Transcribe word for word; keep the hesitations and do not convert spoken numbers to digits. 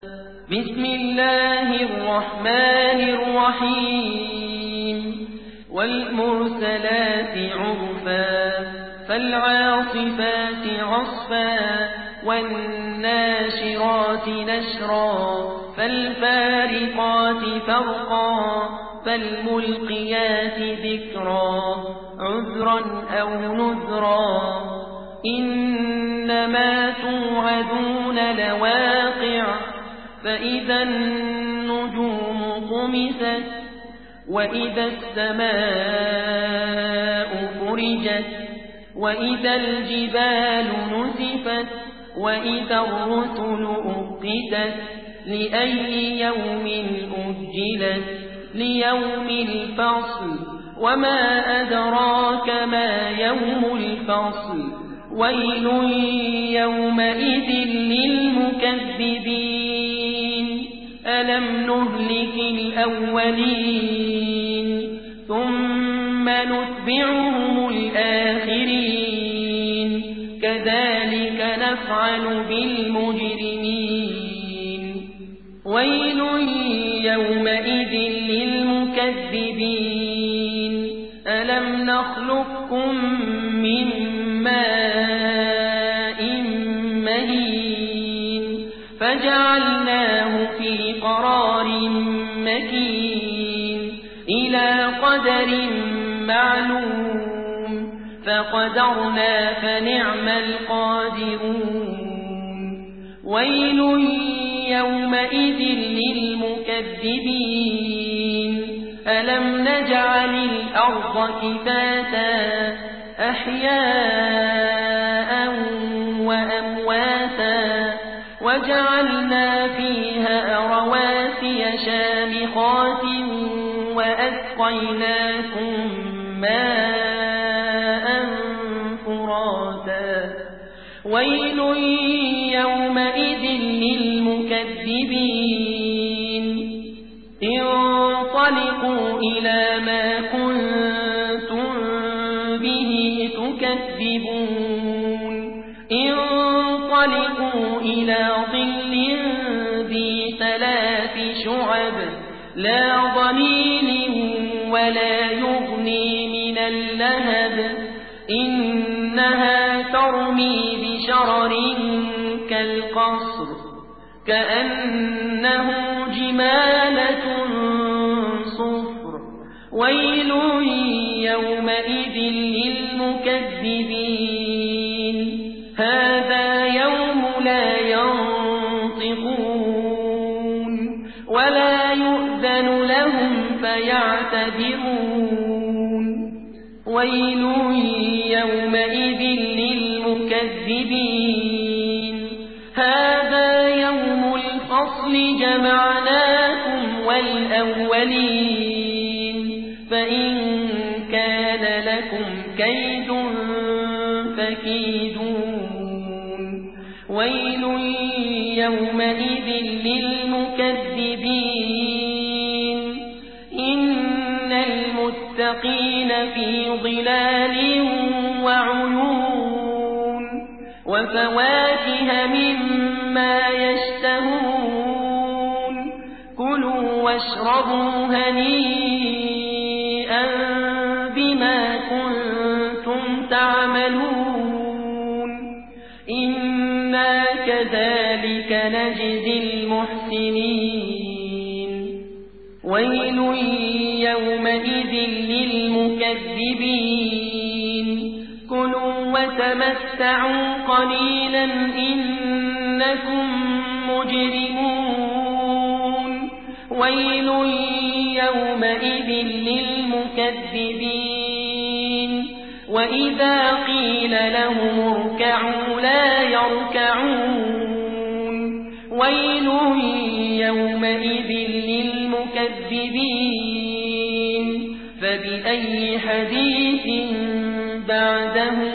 بسم الله الرحمن الرحيم والمرسلات عرفا فالعاصفات عصفا والناشرات نشرا فالفارقات فرقا فالملقيات ذكرا عذرا أو نذرا إنما توعدون لواقع فإذا النجوم طمست وإذا السماء فرجت وإذا الجبال نسفت وإذا الرسل أقتت لأي يوم أجلت ليوم الفصل وما أدراك ما يوم الفصل ويل يومئذ للمكذبين ألم نهلك الأولين ثم نتبعهم الآخرين كذلك نفعل بالمجرمين ويل يومئذ للمكذبين ألم نخلقكم من ماء مهين فجعلناه في قرار مكين إلى قدر معلوم فقدرنا فنعم القادرون ويل يومئذ للمكذبين ألم نجعل الأرض كفاتا أحياء وأمواتا وجعلنا فيها رواسي شامخات وأسقيناكم ماء فراتا ويل يومئذ للمكذبين انطلقوا إلى ما كنتم به تكذبون انطلقوا إلى ظل ذي ثلاث شعب لا ظليل ولا يغني من اللهب إنها ترمي بشرر كالقصر كأنه جمالة صفر ويل يومئذ للمكذبين هذا يوم لا ينطقون ولا يؤذن لهم فيعتذرون ويل يومئذ للمكذبين هذا يوم الفصل جمعناكم والأولين فإن كان لكم كيد فكيدون ويل يومئذ للمكذبين إن المتقين في ظلال وعيون وفواكه مما يشتهون كلوا واشربوا هنيئا بما كنتم تعملون إنا كذلك نجزي المحسنين ويل يومئذ للمكذبين كلوا وتمتعوا قليلا إنكم مجرمون ويل يومئذ للمكذبين وإذا قيل لهم اركعوا لا يركعون ويل يومئذ للمكذبين فبأي حديث بعده